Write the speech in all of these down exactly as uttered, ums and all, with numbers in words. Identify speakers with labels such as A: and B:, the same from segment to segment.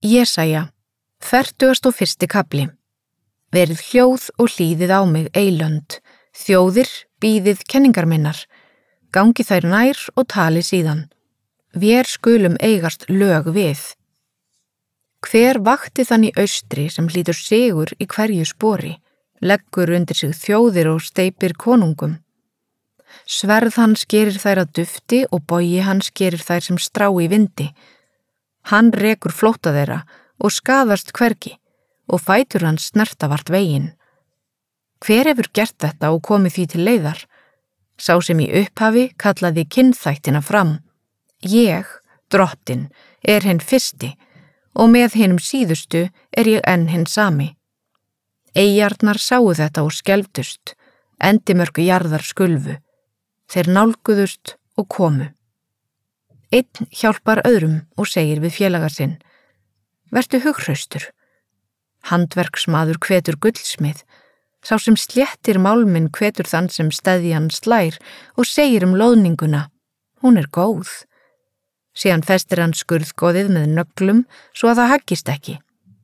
A: Jesaja, fertugasti og fyrsti kafli. Verið hljóð og hlýðið á mig, eylönd, þjóðir, bíðið kenningar minnar, gangi þær nær og tali síðan. Vér skulum eigast lög við. Hver vakti þann í austri sem hlýtur sigur í hverju spori, leggur undir sig þjóðir og steypir konungum. Sverð hans gerir þær að dufti og bogi hans gerir þær sem strá í vindi. Hann rekur flótta þeirra og skaðast hvergi og fætur hans snerta vart veginn. Hver hefur gert þetta og komið því til leiðar? Sá sem í upphafi kallaði kynþættina fram. Ég, drottin, er hinn fyrsti og með hinum síðustu er ég enn hinn sami. Eyjarnar sáu þetta og skelfdust, endimörku jarðar skulfu. Þeir nálguðust og komu. Einn hjálpar öðrum og segir við félaga sinn, vertu hughraustur. Handverksmaður hvetur gullsmið, sá sem sléttir málminn hvetur þann sem steðjan slær og segir um loðninguna, hún er góð. Síðan festir hann skurðgoðið með nöglum svo að það haggist ekki.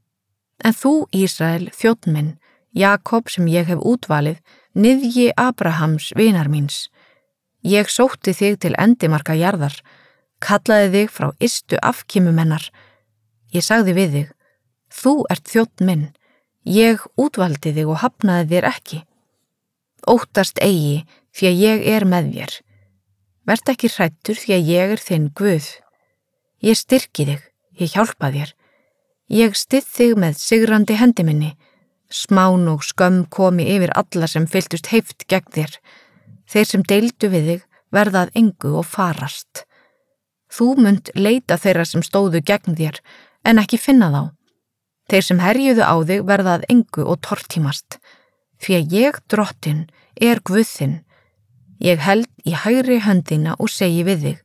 A: En þú, Ísrael, þjónn minn, Jakob sem ég hef útvalið, niðji Abrahams vinar míns. Ég sótti þig til endimarka jarðar, kallaði þig frá ystu afkimum hennar. Ég sagði við þig, þú ert þjónn minn, ég útvaldi þig og hafnaði þér ekki. Óttast eigi því að ég er með þér. Vert ekki hræddur því að ég er þinn Guð. Ég styrki þig, ég hjálpa þér. Ég styð þig með sigrandi hendi minni. Smán og skömm komi yfir alla sem fylltust heift gegn þér. Þeir sem deildu við þig verða að engu og farast. Þú munt leita þeirra sem stóðu gegn þér, en ekki finna þá. Þeir sem herjuðu á þig verða að engu og tortímast. Því að ég, drottin, er Guð þinn. Ég held í hægri höndina og segi við þig.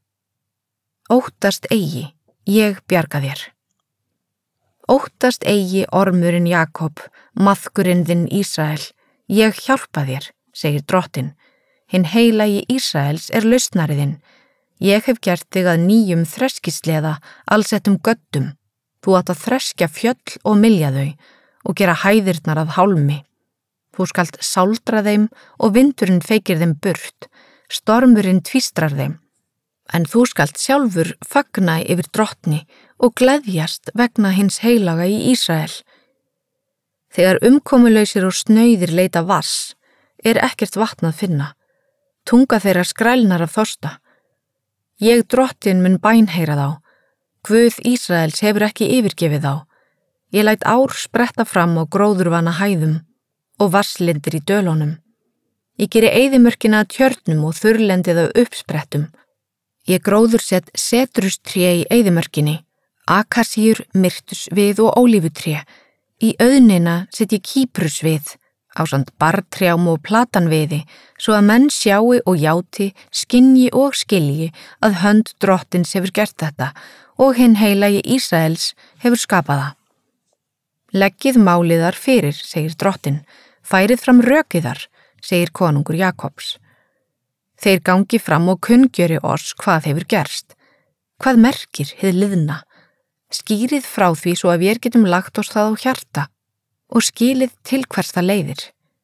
A: Óttast eigi, ég bjarga þér. Óttast eigi ormurinn Jakob, maðkurinn þinn Ísrael. Ég hjálpa þér, segir drottin. Hinn heilagi Ísraels er lausnariðinn. Ég hef gert þig að nýjum þreskisleða, allsettum göddum. Þú átt að þreskja fjöll og mylja þau og gera hæðirnar að hálmi. Þú skalt sáldra þeim og vindurinn feykir þeim burt, stormurinn tvístrar þeim. En þú skalt sjálfur fagna yfir drottni og gleðjast vegna hins heilaga í Ísrael. Þegar umkomulausir og snauðir leita vass, er ekkert vatn að finna. Tunga þeirra skrælnar af þorsta. Ég drottin mun bænheyra þá. Guð Ísraels hefur ekki yfirgefið þá. Ég læt ár spretta fram á gróðurvana hæðum og vasslindir í dölunum. Ég geri eyðimörkina að tjörnum og þurrlendið af uppsprettum. Ég gróðursett setrustré í eyðimörkinni, akasíur, myrtusvið og ólífutré. Í auðnina set ég kýprusvið, ásamt bartrjám og platanviði, svo að menn sjái og játi, skynji og skilji að hönd drottins hefur gert þetta og hinn heilagi Ísraels hefur skapað það. Leggið máliðar fyrir, segir drottin, færið fram rökiðar, segir konungur Jakobs. Þeir gangi fram og kunngjöri oss hvað hefur gerst. Hvað merkir hið liðna? Skýrið frá því svo að vér getum lagt oss það á hjarta og skilið til hvers það leiðir.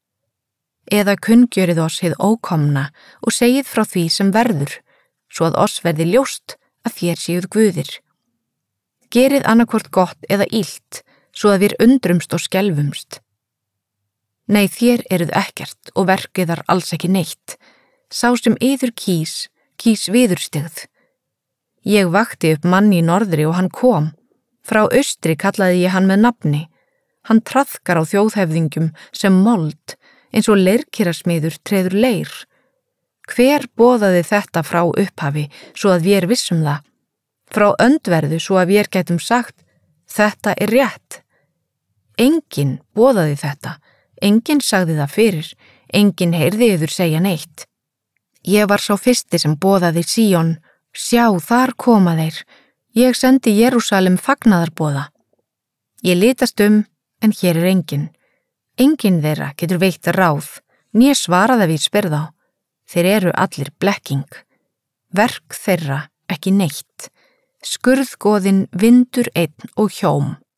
A: Eða kunngjörið oss hið ókomna og segið frá því sem verður, svo að oss verði ljóst að þér séuð guðir. Gerið annarkvort gott eða illt, svo að við undrumst og skelfumst. Nei, þér eruð ekkert og verkiðar alls ekki neitt. Sá sem yður kýs, kýs viðurstigð. Ég vakti upp mann í norðri og hann kom. Frá austri kallaði ég hann með nafni. Hann traðkar á þjóðhefðingjum sem mold, eins og leirkirasmiður treður leir. Hver boðaði þetta frá upphafi svo að við vissum það? Frá öndverðu svo að við gætum sagt, þetta er rétt. Enginn boðaði þetta, enginn sagði það fyrir, enginn heyrði yður segja neitt. Ég var sá fyrsti sem boðaði Síón, sjá þar koma þeir, ég sendi Jerúsalem fagnaðarboða. Ég litast um, en hér er enginn. Enginn þeirra getur veitt ráð, né svaraði við spyrð á. Þeir eru allir blekking. Verk þeirra ekki neitt. Skurðgoðinn vindur einn og hjóm.